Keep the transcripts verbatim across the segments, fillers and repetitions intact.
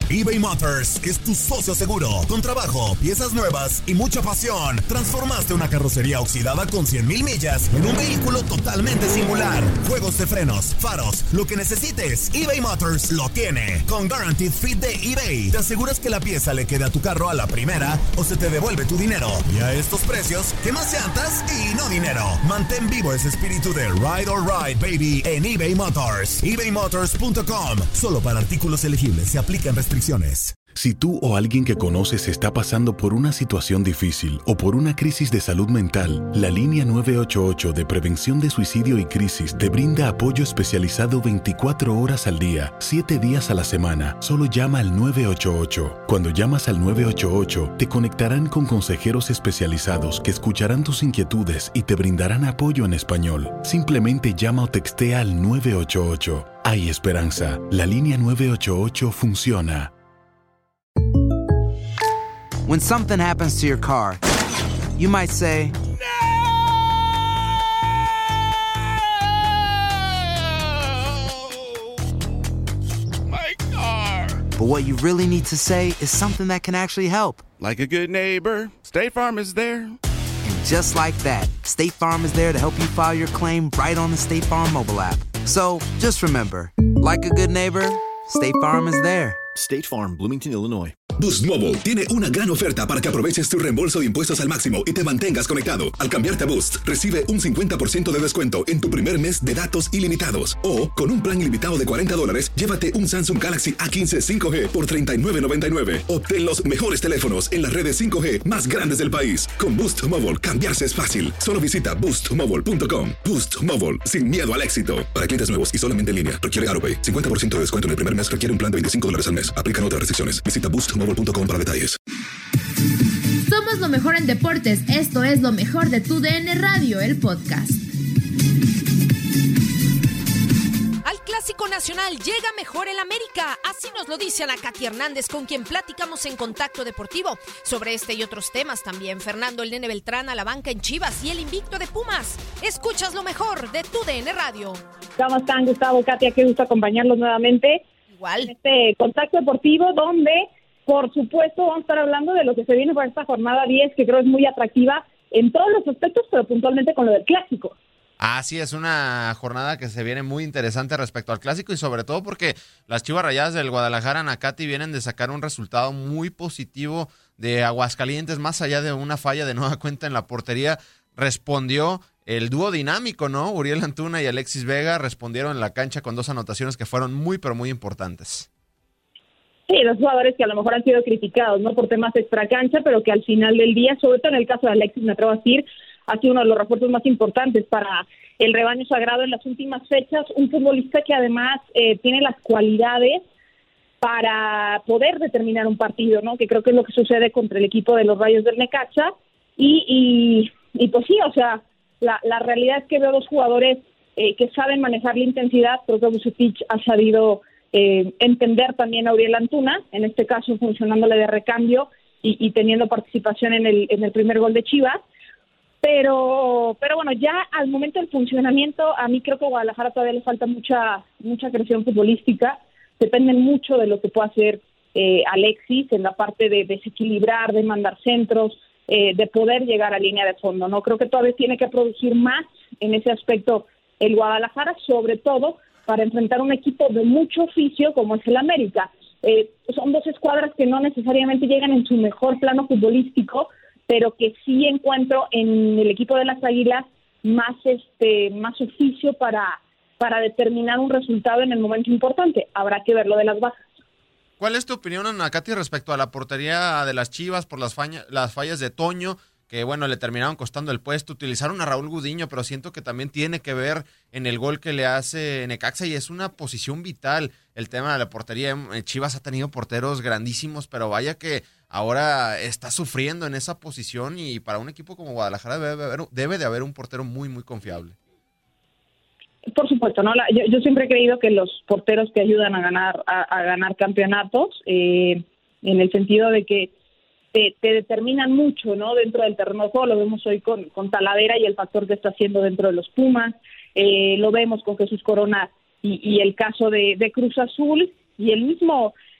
eBay Motors es tu socio seguro. Con trabajo, piezas nuevas y mucha pasión, transformaste una carrocería oxidada con cien mil millas en un vehículo totalmente singular. Juegos de frenos, faros, lo que necesites, eBay Motors lo tiene. Con Guaranteed Fit de eBay, te aseguras que la pieza le quede a tu carro a la primera o se te devuelve tu dinero. Y a estos precios, ¿qué más llantas y no dinero? Mantén vivo ese espíritu de Ride or Ride, baby, en eBay Motors. ebay motors punto com. Solo para artículos elegibles se aplican restricciones. Si tú o alguien que conoces está pasando por una situación difícil o por una crisis de salud mental, la línea nueve ocho ocho de Prevención de Suicidio y Crisis te brinda apoyo especializado veinticuatro horas al día, siete días a la semana. Solo llama al nueve ocho ocho. Cuando llamas al nueve ocho ocho, te conectarán con consejeros especializados que escucharán tus inquietudes y te brindarán apoyo en español. Simplemente llama o textea al nueve ocho ocho. Hay esperanza. La línea nueve ocho ocho funciona. When something happens to your car, you might say, No! My car! But what you really need to say is something that can actually help. Like a good neighbor, State Farm is there. And just like that, State Farm is there to help you file your claim right on the State Farm mobile app. So just remember, like a good neighbor, State Farm is there. State Farm, Bloomington, Illinois. Boost Mobile tiene una gran oferta para que aproveches tu reembolso de impuestos al máximo y te mantengas conectado. Al cambiarte a Boost, recibe un cincuenta por ciento de descuento en tu primer mes de datos ilimitados. O, con un plan ilimitado de cuarenta dólares, llévate un Samsung Galaxy A quince cinco G por treinta y nueve noventa y nueve. Obtén los mejores teléfonos en las redes cinco G más grandes del país. Con Boost Mobile, cambiarse es fácil. Solo visita boost mobile punto com. Boost Mobile, sin miedo al éxito. Para clientes nuevos y solamente en línea, requiere AutoPay. cincuenta por ciento de descuento en el primer mes requiere un plan de veinticinco dólares al mes. Aplican otras restricciones. Visita boost mobile punto com para detalles. Somos lo mejor en deportes. Esto es lo mejor de tu D N Radio, el podcast. Al Clásico Nacional llega mejor el América. Así nos lo dice Ana Katy Hernández, con quien platicamos en Contacto Deportivo. Sobre este y otros temas también, Fernando el Nene Beltrán a la banca en Chivas y el invicto de Pumas. Escuchas lo mejor de tu D N Radio. ¿Cómo están, Gustavo, Katia? Qué gusto acompañarlos nuevamente. Igual. En este Contacto Deportivo, donde, por supuesto, vamos a estar hablando de lo que se viene para esta jornada diez, que creo es muy atractiva en todos los aspectos, pero puntualmente con lo del Clásico. Así es, una jornada que se viene muy interesante respecto al Clásico y sobre todo porque las Chivas Rayadas del Guadalajara, Nakati, vienen de sacar un resultado muy positivo de Aguascalientes, más allá de una falla de nueva cuenta en la portería. Respondió el dúo dinámico, ¿no? Uriel Antuna y Alexis Vega respondieron en la cancha con dos anotaciones que fueron muy, pero muy importantes. Sí, los jugadores que a lo mejor han sido criticados, ¿no? Por temas extracancha, pero que al final del día, sobre todo en el caso de Alexis, me atrevo a decir, ha sido uno de los refuerzos más importantes para el rebaño sagrado en las últimas fechas. Un futbolista que además eh, tiene las cualidades para poder determinar un partido, ¿no? Que creo que es lo que sucede contra el equipo de los Rayos del Necaxa. Y, y, y pues sí, o sea, la, la realidad es que veo dos jugadores eh, que saben manejar la intensidad. Creo que Vucetich ha sabido eh, entender también a Uriel Antuna, en este caso funcionándole de recambio y, y teniendo participación en el, en el primer gol de Chivas. Pero pero bueno, ya al momento del funcionamiento, a mí creo que a Guadalajara todavía le falta mucha mucha creación futbolística. Dependen mucho de lo que pueda hacer eh, Alexis en la parte de desequilibrar, de mandar centros, eh, de poder llegar a línea de fondo, ¿no? Creo que todavía tiene que producir más en ese aspecto el Guadalajara, sobre todo para enfrentar un equipo de mucho oficio como es el América. Eh, son dos escuadras que no necesariamente llegan en su mejor plano futbolístico, pero que sí encuentro en el equipo de las Águilas más este más oficio para, para determinar un resultado en el momento importante. Habrá que ver lo de las bajas. ¿Cuál es tu opinión, Ana Katy, respecto a la portería de las Chivas por las, faña, las fallas de Toño, que bueno, le terminaron costando el puesto? Utilizaron a Raúl Gudiño, pero siento que también tiene que ver en el gol que le hace Necaxa y es una posición vital el tema de la portería. Chivas ha tenido porteros grandísimos, pero vaya que ahora está sufriendo en esa posición y para un equipo como Guadalajara debe de haber, debe de haber un portero muy, muy confiable. Por supuesto, ¿no? La, yo, yo siempre he creído que los porteros te ayudan a ganar a, a ganar campeonatos, eh, en el sentido de que te, te determinan mucho, ¿no? Dentro del terreno de juego. Lo vemos hoy con, con Talavera y el factor que está haciendo dentro de los Pumas. Eh, lo vemos con Jesús Corona y, y el caso de, de Cruz Azul y el mismo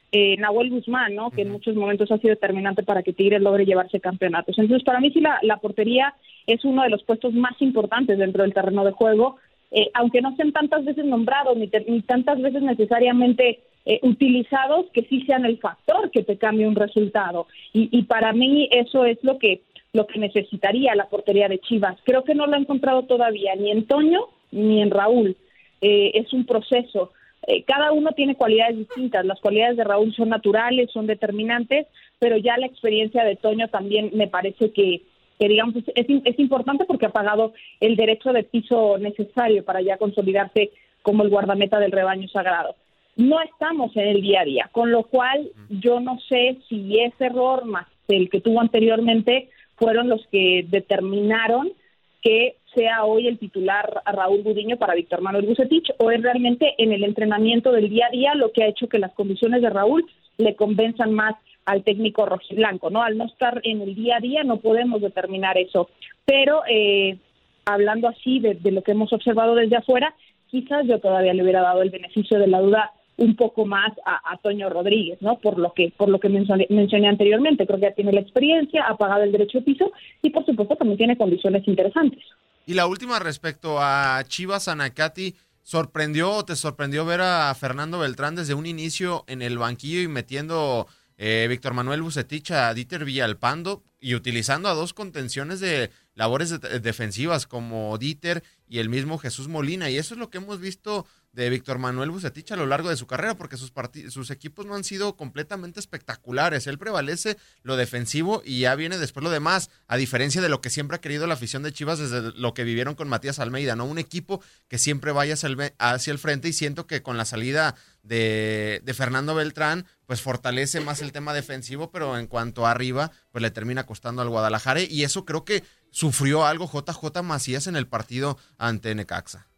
eh, Nahuel Guzmán, ¿no? Que en muchos momentos ha sido determinante para que Tigres logre llevarse campeonatos. Entonces, para mí sí la, la portería es uno de los puestos más importantes dentro del terreno de juego, eh, aunque no sean tantas veces nombrados ni, te, ni tantas veces necesariamente eh, utilizados, que sí sean el factor que te cambie un resultado. Y, y para mí eso es lo que lo que necesitaría la portería de Chivas. Creo que no lo ha encontrado todavía ni en Toño ni en Raúl. Eh, es un proceso. Eh, cada uno tiene cualidades distintas. Las cualidades de Raúl son naturales, son determinantes, pero ya la experiencia de Toño también me parece que, que digamos, es, es, es importante porque ha pagado el derecho de piso necesario para ya consolidarse como el guardameta del rebaño sagrado. No estamos en el día a día, con lo cual yo no sé si ese error más el que tuvo anteriormente fueron los que determinaron que sea hoy el titular a Raúl Gudiño para Víctor Manuel Vucetich, o es realmente en el entrenamiento del día a día lo que ha hecho que las condiciones de Raúl le convenzan más al técnico rojiblanco, ¿no? Al no estar en el día a día no podemos determinar eso, pero eh, hablando así de, de lo que hemos observado desde afuera, quizás yo todavía le hubiera dado el beneficio de la duda un poco más a, a Toño Rodríguez, ¿no? Por lo que por lo que mencioné, mencioné anteriormente. Creo que ya tiene la experiencia, ha pagado el derecho de piso y, por supuesto, también tiene condiciones interesantes. Y la última respecto a Chivas, Anacati, ¿sorprendió o te sorprendió ver a Fernando Beltrán desde un inicio en el banquillo y metiendo eh, Víctor Manuel Vucetich a Dieter Villalpando y utilizando a dos contenciones de labores de, de defensivas como Dieter y el mismo Jesús Molina? Y eso es lo que hemos visto de Víctor Manuel Vucetich a lo largo de su carrera, porque sus, part- sus equipos no han sido completamente espectaculares. Él prevalece lo defensivo y ya viene después lo demás, a diferencia de lo que siempre ha querido la afición de Chivas desde lo que vivieron con Matías Almeida, ¿no? Un equipo que siempre vaya hacia el, hacia el frente, y siento que con la salida de, de Fernando Beltrán, pues fortalece más el tema defensivo, pero en cuanto a arriba, pues le termina costando al Guadalajara, y eso creo que sufrió algo J J Macías en el partido ante Necaxa.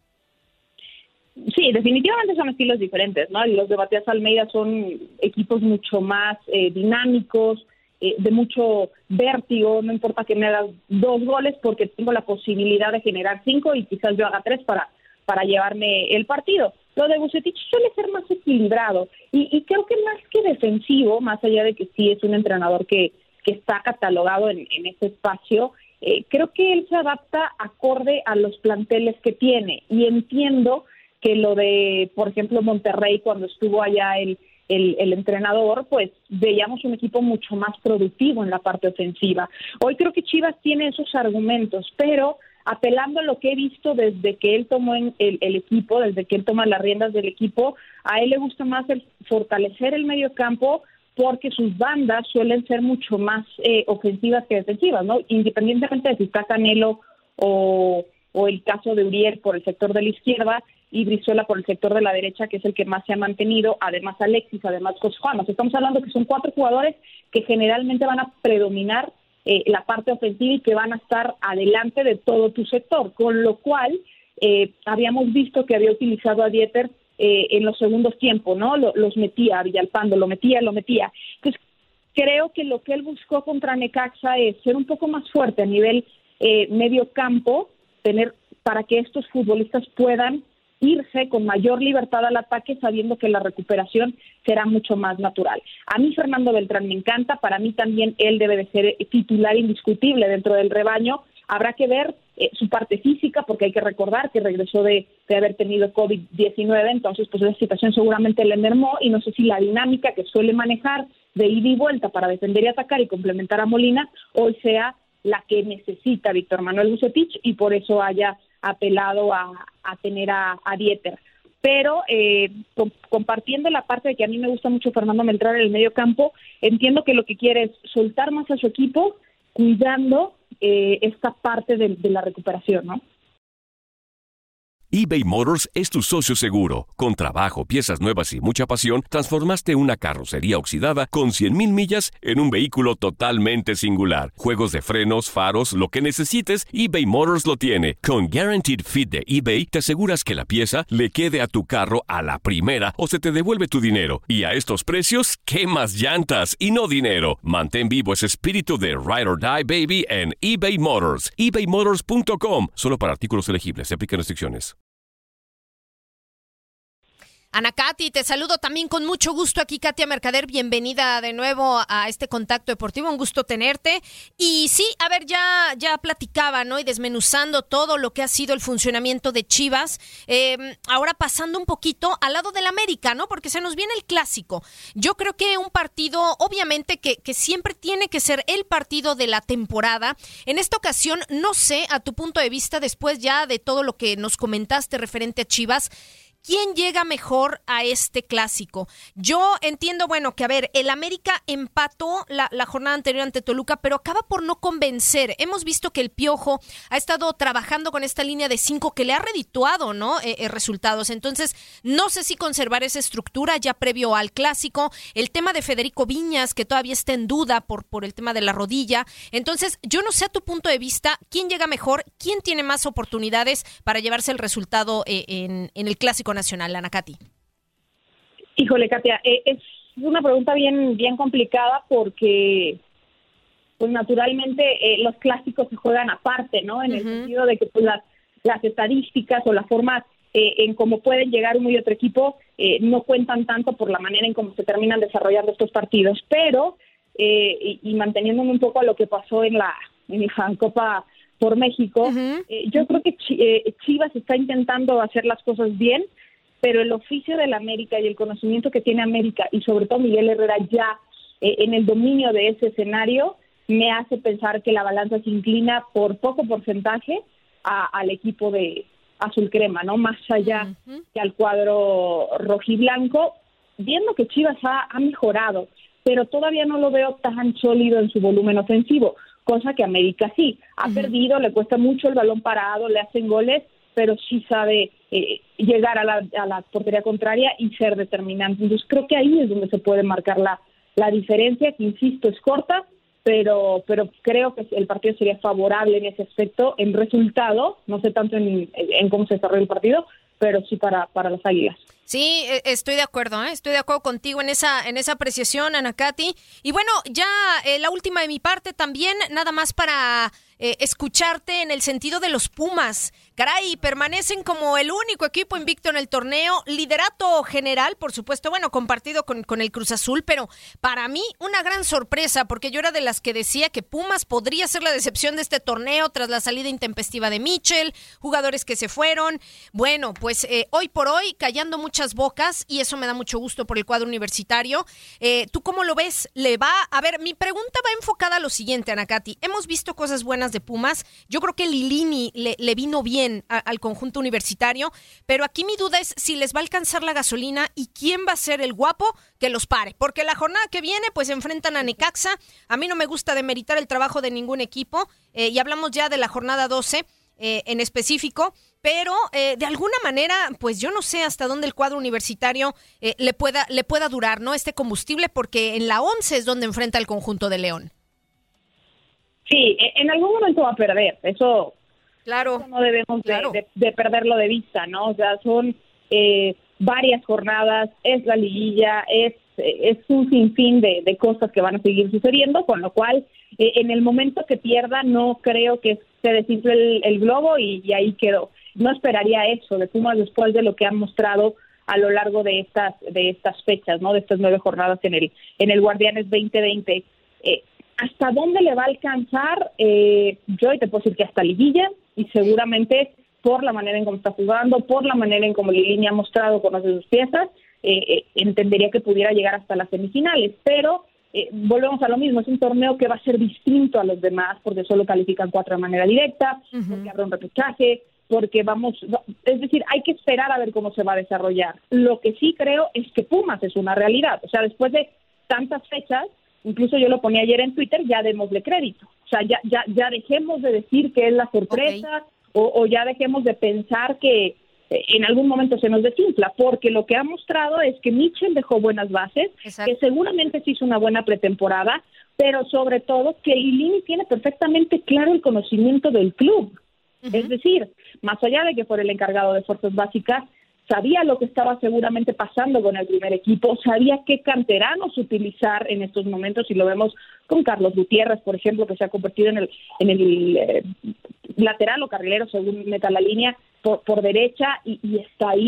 Sí, definitivamente son estilos diferentes, ¿no? Los de Matías Almeida son equipos mucho más eh, dinámicos, eh, de mucho vértigo. No importa que me hagas dos goles porque tengo la posibilidad de generar cinco y quizás yo haga tres para, para llevarme el partido. Lo de Vucetich suele ser más equilibrado y, y creo que más que defensivo, más allá de que sí es un entrenador que, que está catalogado en, en ese espacio, eh, creo que él se adapta acorde a los planteles que tiene, y entiendo que lo de, por ejemplo, Monterrey, cuando estuvo allá el, el, el entrenador, pues veíamos un equipo mucho más productivo en la parte ofensiva. Hoy creo que Chivas tiene esos argumentos, pero apelando a lo que he visto desde que él tomó en el, el equipo, desde que él toma las riendas del equipo, a él le gusta más el fortalecer el medio campo, porque sus bandas suelen ser mucho más eh, ofensivas que defensivas, ¿no? Independientemente de si está Canelo o, o el caso de Uriel por el sector de la izquierda y Brizuela por el sector de la derecha, que es el que más se ha mantenido, además Alexis, además José Juan. Nos estamos hablando que son cuatro jugadores que generalmente van a predominar eh, la parte ofensiva y que van a estar adelante de todo tu sector, con lo cual eh, habíamos visto que había utilizado a Dieter eh, en los segundos tiempos, ¿no? Lo, los metía a Villalpando, lo metía, lo metía. Entonces, creo que lo que él buscó contra Necaxa es ser un poco más fuerte a nivel eh, medio campo, tener para que estos futbolistas puedan irse con mayor libertad al ataque, sabiendo que la recuperación será mucho más natural. A mí Fernando Beltrán me encanta, para mí también él debe de ser titular indiscutible dentro del rebaño. Habrá que ver eh, su parte física, porque hay que recordar que regresó de, de haber tenido covid diecinueve, entonces pues esa situación seguramente le mermó, y no sé si la dinámica que suele manejar de ida y vuelta para defender y atacar y complementar a Molina hoy sea la que necesita Víctor Manuel Vucetich, y por eso haya apelado a, a tener a, a Dieter. Pero eh, com- compartiendo la parte de que a mí me gusta mucho Fernando Beltrán en el medio campo, entiendo que lo que quiere es soltar más a su equipo, cuidando eh, esta parte de, de la recuperación, ¿no? eBay Motors es tu socio seguro. Con trabajo, piezas nuevas y mucha pasión, transformaste una carrocería oxidada con cien mil millas en un vehículo totalmente singular. Juegos de frenos, faros, lo que necesites, eBay Motors lo tiene. Con Guaranteed Fit de eBay, te aseguras que la pieza le quede a tu carro a la primera o se te devuelve tu dinero. Y a estos precios, ¿qué más llantas y no dinero? Mantén vivo ese espíritu de Ride or Die, baby, en eBay Motors. ebay motors punto com. Solo para artículos elegibles. Se aplican restricciones. Ana Katy, te saludo también con mucho gusto aquí, Katia Mercader, bienvenida de nuevo a este Contacto Deportivo, un gusto tenerte. Y sí, a ver, ya, ya platicaba, ¿no? Y desmenuzando todo lo que ha sido el funcionamiento de Chivas, eh, ahora pasando un poquito al lado del América, ¿no? Porque se nos viene el clásico. Yo creo que un partido, obviamente, que, que siempre tiene que ser el partido de la temporada. En esta ocasión, no sé, a tu punto de vista, después ya de todo lo que nos comentaste referente a Chivas, ¿quién llega mejor a este clásico? Yo entiendo, bueno, que a ver, el América empató la, la jornada anterior ante Toluca, pero acaba por no convencer. Hemos visto que el Piojo ha estado trabajando con esta línea de cinco que le ha redituado, ¿no? Eh, eh, resultados. Entonces, no sé si conservar esa estructura ya previo al clásico. El tema de Federico Viñas, que todavía está en duda por, por el tema de la rodilla. Entonces, yo no sé a tu punto de vista, ¿quién llega mejor? ¿Quién tiene más oportunidades para llevarse el resultado eh, en, en el clásico nacional, Ana Katy? Híjole, Katia, eh, es una pregunta bien bien complicada porque, pues naturalmente, eh, los clásicos se juegan aparte, ¿no? En uh-huh. el sentido de que pues, las, las estadísticas o la forma eh, en cómo pueden llegar uno y otro equipo eh, no cuentan tanto por la manera en cómo se terminan desarrollando estos partidos, pero, eh, y, y manteniéndome un poco a lo que pasó en la, en la Copa por México, uh-huh. eh, yo creo que Ch- eh, Chivas está intentando hacer las cosas bien, pero el oficio del América y el conocimiento que tiene América y sobre todo Miguel Herrera ya eh, en el dominio de ese escenario me hace pensar que la balanza se inclina por poco porcentaje a, al equipo de azul crema, ¿no? Más allá uh-huh. que al cuadro rojiblanco, viendo que Chivas ha, ha mejorado, pero todavía no lo veo tan sólido en su volumen ofensivo, cosa que América sí, ha uh-huh. perdido, le cuesta mucho el balón parado, le hacen goles, pero sí sabe eh, llegar a la, a la portería contraria y ser determinante. Entonces creo que ahí es donde se puede marcar la, la diferencia, que insisto, es corta, pero pero creo que el partido sería favorable en ese aspecto, en resultado, no sé tanto en, en cómo se desarrolla el partido, pero sí para, para las Águilas. Sí, estoy de acuerdo, ¿eh? estoy de acuerdo contigo en esa en esa apreciación, Ana Katy. Y bueno, ya eh, la última de mi parte también, nada más para eh, escucharte en el sentido de los Pumas. Caray, permanecen como el único equipo invicto en el torneo, liderato general, por supuesto, bueno, compartido con, con el Cruz Azul, pero para mí una gran sorpresa, porque yo era de las que decía que Pumas podría ser la decepción de este torneo tras la salida intempestiva de Mitchell, jugadores que se fueron. Bueno, pues eh, hoy por hoy callando muchas bocas, y eso me da mucho gusto por el cuadro universitario. Eh, ¿Tú cómo lo ves? ¿Le va? A ver, mi pregunta va enfocada a lo siguiente, Ana Katy. Hemos visto cosas buenas de Pumas. Yo creo que Lilini le, le vino bien a, al conjunto universitario, pero aquí mi duda es si les va a alcanzar la gasolina y quién va a ser el guapo que los pare, porque la jornada que viene pues enfrentan a Necaxa. A mí no me gusta demeritar el trabajo de ningún equipo, eh, y hablamos ya de la jornada doce eh, en específico, pero eh, de alguna manera, pues yo no sé hasta dónde el cuadro universitario eh, le pueda le pueda durar, ¿no? Este combustible, porque en la once es donde enfrenta el conjunto de León. Sí, en algún momento va a perder, eso, claro, eso no debemos claro. de, de, de perderlo de vista, ¿no? O sea, son eh, varias jornadas, es la liguilla, es es un sinfín de, de cosas que van a seguir sucediendo, con lo cual eh, en el momento que pierda no creo que se desinfle el, el globo y, y ahí quedó. No esperaría eso de Pumas después de lo que han mostrado a lo largo de estas de estas fechas, ¿no? De estas nueve jornadas en el en el Guardianes veinte veinte. Eh, ¿Hasta dónde le va a alcanzar? Eh, yo te puedo decir que hasta liguilla, y seguramente por la manera en cómo está jugando, por la manera en cómo Lilini ha mostrado conocer sus piezas, eh, eh, entendería que pudiera llegar hasta las semifinales, pero eh, volvemos a lo mismo, es un torneo que va a ser distinto a los demás, porque solo califican cuatro de manera directa, uh-huh. porque habrá un repechaje, porque vamos, es decir, hay que esperar a ver cómo se va a desarrollar. Lo que sí creo es que Pumas es una realidad, o sea, después de tantas fechas, incluso yo lo ponía ayer en Twitter, ya démosle crédito. O sea, ya ya ya dejemos de decir que es la sorpresa, okay. o, o ya dejemos de pensar que eh, en algún momento se nos desinfla, porque lo que ha mostrado es que Mitchell dejó buenas bases, exacto. que seguramente se hizo una buena pretemporada, pero sobre todo que Lilini tiene perfectamente claro el conocimiento del club. Uh-huh. Es decir, más allá de que fuera el encargado de fuerzas básicas, sabía lo que estaba seguramente pasando con el primer equipo, sabía qué canteranos utilizar en estos momentos, y lo vemos con Carlos Gutiérrez, por ejemplo, que se ha convertido en el en el eh, lateral o carrilero, según meta la línea, por, por derecha, y, y está ahí.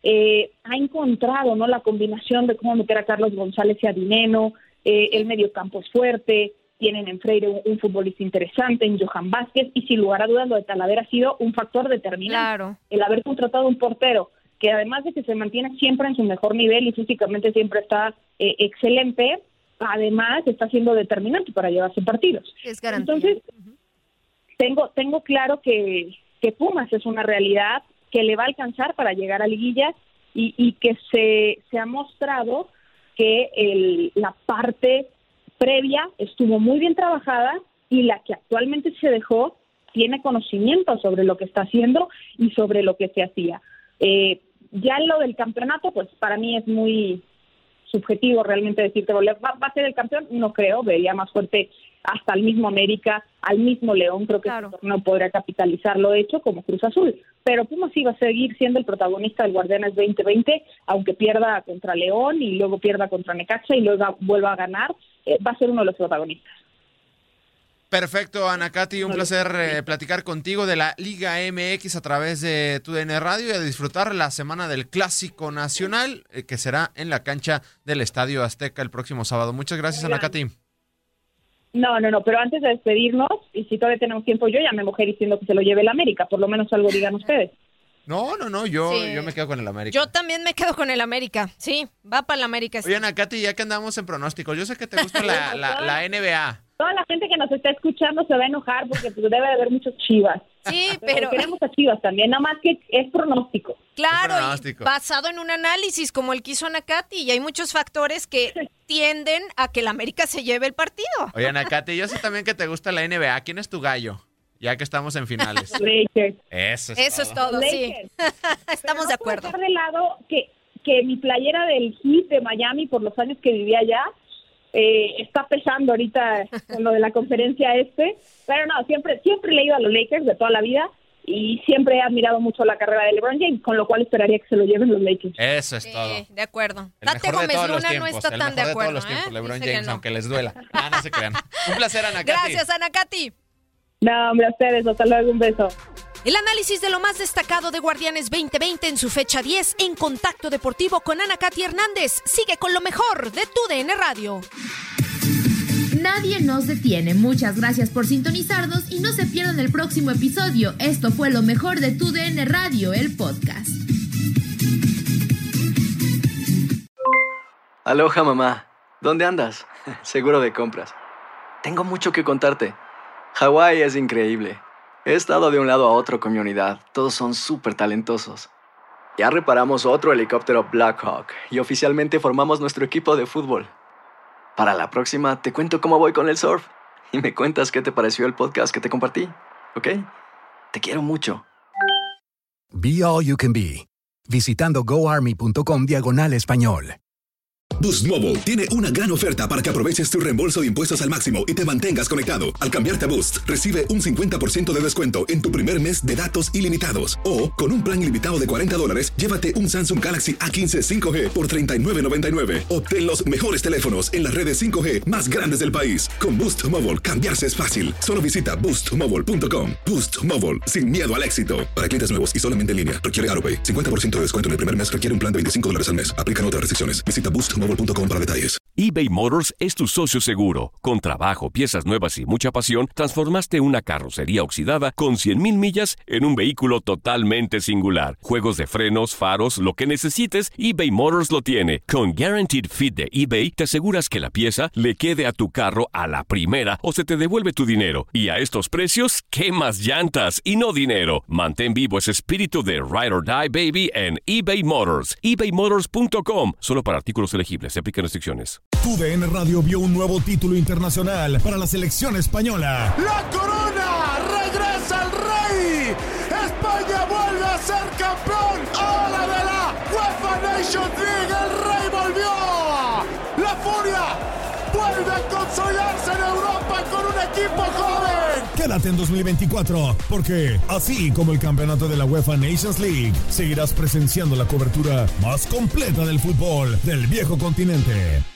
eh, ha encontrado, ¿no?, la combinación de cómo meter a Carlos González y a Dineno, eh, el mediocampo es fuerte, tienen en Freire un, un futbolista interesante, en Johan Vázquez, y sin lugar a dudas lo de Talavera ha sido un factor determinante. Claro. El haber contratado un portero que además de que se mantiene siempre en su mejor nivel y físicamente siempre está eh, excelente, además está siendo determinante para llevarse partidos. Es garantía. Entonces, uh-huh. tengo tengo claro que, que Pumas es una realidad que le va a alcanzar para llegar a liguilla y, y que se, se ha mostrado que el, la parte previa estuvo muy bien trabajada y la que actualmente se dejó tiene conocimiento sobre lo que está haciendo y sobre lo que se hacía. Eh, ya lo del campeonato, pues para mí es muy subjetivo realmente decirte, ¿va, va a ser el campeón? No creo, vería más fuerte hasta el mismo América, al mismo León, creo que claro. Este torneo podría capitalizar lo hecho como Cruz Azul, pero Pumas sí va a seguir siendo el protagonista del Guardianes veinte veinte, aunque pierda contra León y luego pierda contra Necaxa y luego vuelva a ganar, eh, va a ser uno de los protagonistas. Perfecto, Ana Katy, un placer eh, platicar contigo de la Liga M X a través de tu D N Radio y a disfrutar la semana del Clásico Nacional, eh, que será en la cancha del Estadio Azteca el próximo sábado. Muchas gracias, Ana Katy. No, no, no, pero antes de despedirnos, y si todavía tenemos tiempo, yo ya me mojé diciendo que se lo lleve el América, por lo menos algo digan ustedes. No, no, no, yo, sí. yo me quedo con el América. Yo también me quedo con el América, sí, va para el América. Oye, Ana Katy, ya que andamos en pronósticos, yo sé que te gusta la, la, la N B A. Toda la gente que nos está escuchando se va a enojar porque pues, debe de haber muchos Chivas. Sí, pero... pero... queremos a Chivas también, nada más que es pronóstico. Claro, es pronóstico. Y basado en un análisis como el que hizo Ana Katy, y hay muchos factores que tienden a que el América se lleve el partido. Oye, Ana Katy, yo sé también que te gusta la N B A. ¿Quién es tu gallo? Ya que estamos en finales. Lakers. Eso es Eso todo. es todo, sí. Estamos no de acuerdo. Dejar de lado que, que mi playera del Heat de Miami, por los años que vivía allá, eh, está pesando ahorita con lo de la conferencia este. Pero no, siempre, siempre he leído a los Lakers de toda la vida y siempre he admirado mucho la carrera de LeBron James, con lo cual esperaría que se lo lleven los Lakers. Eso es Sí, todo. de acuerdo. El Tate mejor de Gómez todos los Luna tiempos, no está el tan mejor de acuerdo, de todos los tiempos, ¿eh? LeBron Dice que James, no. aunque les duela. Ah, no se crean. Un placer, Ana Katy. Gracias, Ana Katy. No, hombre, a ustedes, hasta luego, un beso. El análisis de lo más destacado de Guardianes veinte veinte en su fecha diez en Contacto Deportivo con Ana Katy Hernández. Sigue con lo mejor de tu D N Radio. Nadie nos detiene. Muchas gracias por sintonizarnos y no se pierdan el próximo episodio. Esto fue lo mejor de tu D N Radio, el podcast. Aloha, mamá. ¿Dónde andas? Seguro de compras. Tengo mucho que contarte. Hawái es increíble. He estado de un lado a otro con mi unidad. Todos son súper talentosos. Ya reparamos otro helicóptero Blackhawk y oficialmente formamos nuestro equipo de fútbol. Para la próxima te cuento cómo voy con el surf y me cuentas qué te pareció el podcast que te compartí, ¿ok? Te quiero mucho. Be All You Can Be, visitando goarmy.com diagonal español. Boost Mobile tiene una gran oferta para que aproveches tu reembolso de impuestos al máximo y te mantengas conectado. Al cambiarte a Boost, recibe un cincuenta por ciento de descuento en tu primer mes de datos ilimitados. O, con un plan ilimitado de cuarenta dólares, llévate un Samsung Galaxy A quince cinco G por treinta y nueve noventa y nueve. Obtén los mejores teléfonos en las redes cinco G más grandes del país. Con Boost Mobile, cambiarse es fácil. Solo visita boost mobile punto com. Boost Mobile, sin miedo al éxito. Para clientes nuevos y solamente en línea, requiere AroPay. cincuenta por ciento de descuento en el primer mes requiere un plan de veinticinco dólares al mes. Aplican otras restricciones. Visita boost mobile punto com para detalles. eBay Motors es tu socio seguro. Con trabajo, piezas nuevas y mucha pasión, transformaste una carrocería oxidada con cien mil millas en un vehículo totalmente singular. Juegos de frenos, faros, lo que necesites, eBay Motors lo tiene. Con Guaranteed Fit de eBay, te aseguras que la pieza le quede a tu carro a la primera o se te devuelve tu dinero. Y a estos precios, ¿qué más llantas y no dinero? Mantén vivo ese espíritu de Ride or Die, baby, en eBay Motors. ebay motors punto com. Solo para artículos elegibles. Se aplican restricciones. Tu D N Radio vio un nuevo título internacional para la selección española. ¡La corona! ¡Regresa el rey! ¡España vuelve a ser campeón! ¡Ahora de la UEFA Nations League! ¡El rey volvió! ¡La furia vuelve a consolidarse en Europa con un equipo joven! Quédate en dos mil veinticuatro, porque así como el campeonato de la UEFA Nations League, seguirás presenciando la cobertura más completa del fútbol del viejo continente.